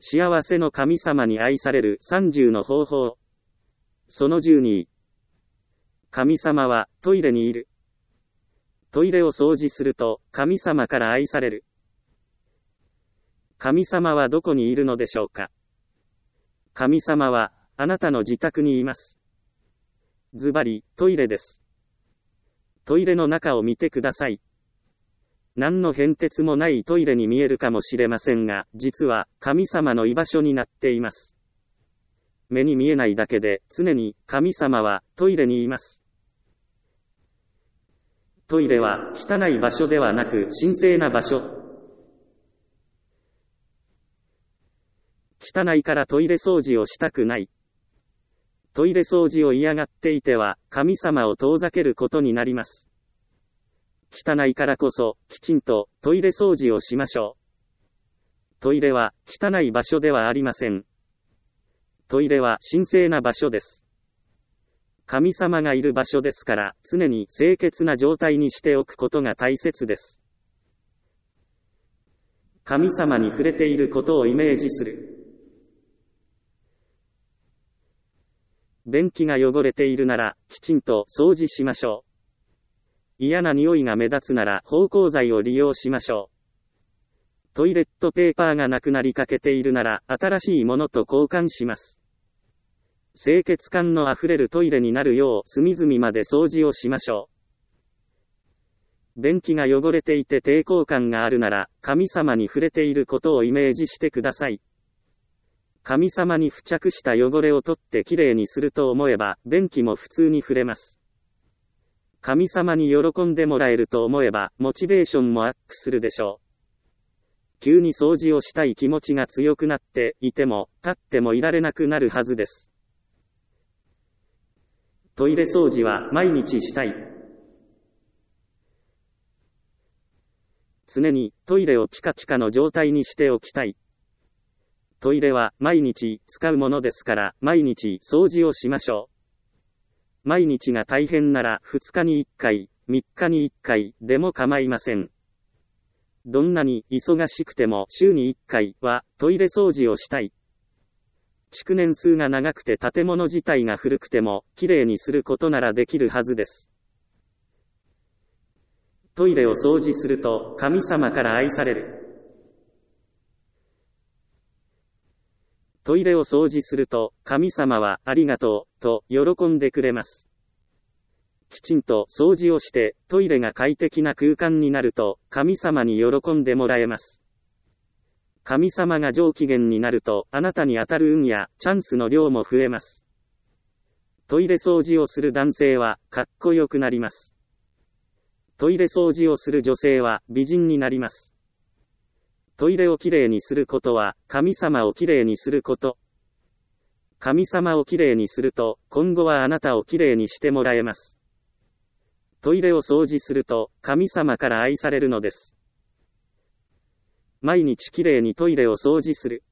幸せの神様に愛される30の方法。その12。神様はトイレにいる。トイレを掃除すると神様から愛される。神様はどこにいるのでしょうか。神様はあなたの自宅にいます。ズバリ、トイレです。トイレの中を見てください。何の変哲もないトイレに見えるかもしれませんが、実は神様の居場所になっています。目に見えないだけで常に神様はトイレにいます。トイレは汚い場所ではなく神聖な場所。汚いからトイレ掃除をしたくない。トイレ掃除を嫌がっていては神様を遠ざけることになります。汚いからこそ、きちんとトイレ掃除をしましょう。トイレは汚い場所ではありません。トイレは神聖な場所です。神様がいる場所ですから、常に清潔な状態にしておくことが大切です。神様に触れていることをイメージする。便器が汚れているなら、きちんと掃除しましょう。嫌な匂いが目立つなら芳香剤を利用しましょう。トイレットペーパーがなくなりかけているなら新しいものと交換します。清潔感のあふれるトイレになるよう隅々まで掃除をしましょう。便器が汚れていて抵抗感があるなら神様に触れていることをイメージしてください。神様に付着した汚れを取ってきれいにすると思えば便器も普通に触れます。神様に喜んでもらえると思えば、モチベーションもアップするでしょう。急に掃除をしたい気持ちが強くなっていても、立ってもいられなくなるはずです。トイレ掃除は毎日したい。常にトイレをピカピカの状態にしておきたい。トイレは毎日使うものですから、毎日掃除をしましょう。毎日が大変なら2日に1回、3日に1回でも構いません。どんなに忙しくても週に1回はトイレ掃除をしたい。築年数が長くて建物自体が古くてもきれいにすることならできるはずです。トイレを掃除すると神様から愛される。トイレを掃除すると、神様はありがとう、と喜んでくれます。きちんと掃除をして、トイレが快適な空間になると、神様に喜んでもらえます。神様が上機嫌になると、あなたに当たる運やチャンスの量も増えます。トイレ掃除をする男性は、かっこよくなります。トイレ掃除をする女性は、美人になります。トイレをきれいにすることは、神様をきれいにすること。神様をきれいにすると、今後はあなたをきれいにしてもらえます。トイレを掃除すると、神様から愛されるのです。毎日きれいにトイレを掃除する。